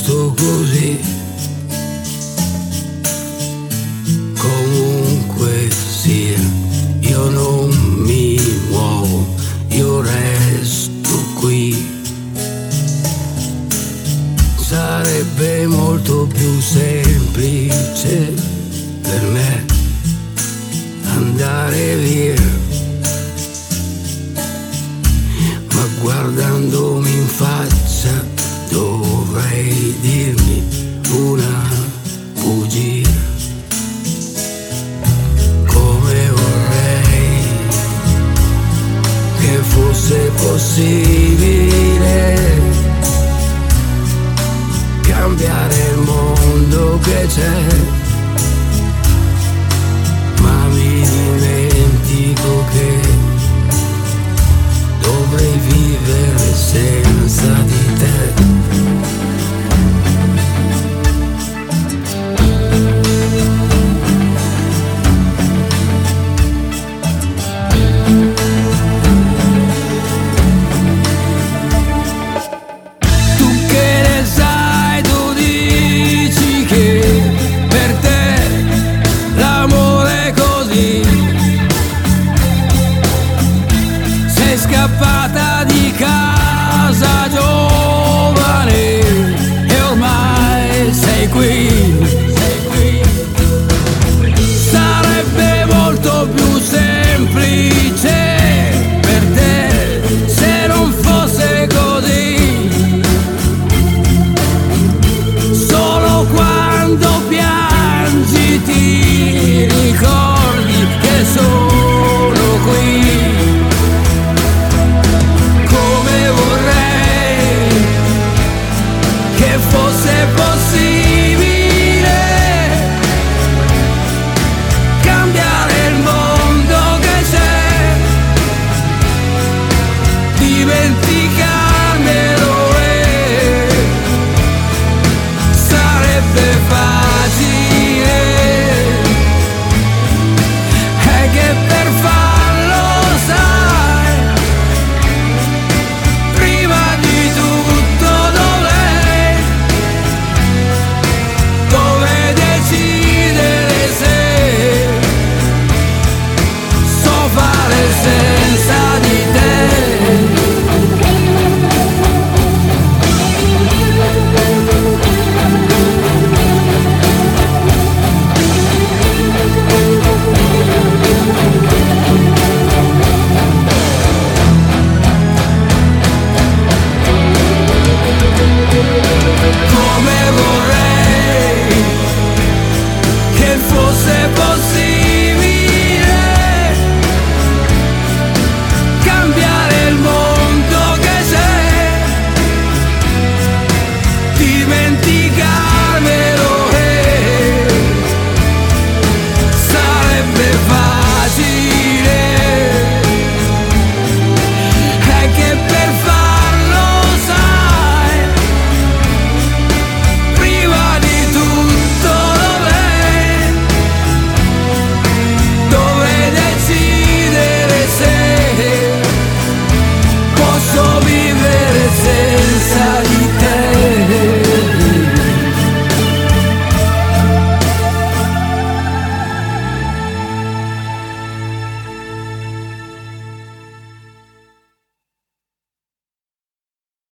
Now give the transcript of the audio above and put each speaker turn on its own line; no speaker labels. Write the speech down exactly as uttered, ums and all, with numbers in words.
giusto così. Comunque sia, io non mi muovo, io resto qui. Sarebbe molto più semplice per me andare via, ma guardandomi in faccia dovrei dirmi una bugia. Come vorrei che fosse possibile cambiare il mondo che c'è, ma mi dimentico che dovrei vivere senza di te.
Scappata di casa giovane e ormai sei qui, sei qui. Sarebbe molto più semplice per te se non fosse così. Solo quando piangi ti ricordi che sono qui. Fosse possibile cambiare il mondo che c'è, dimenticare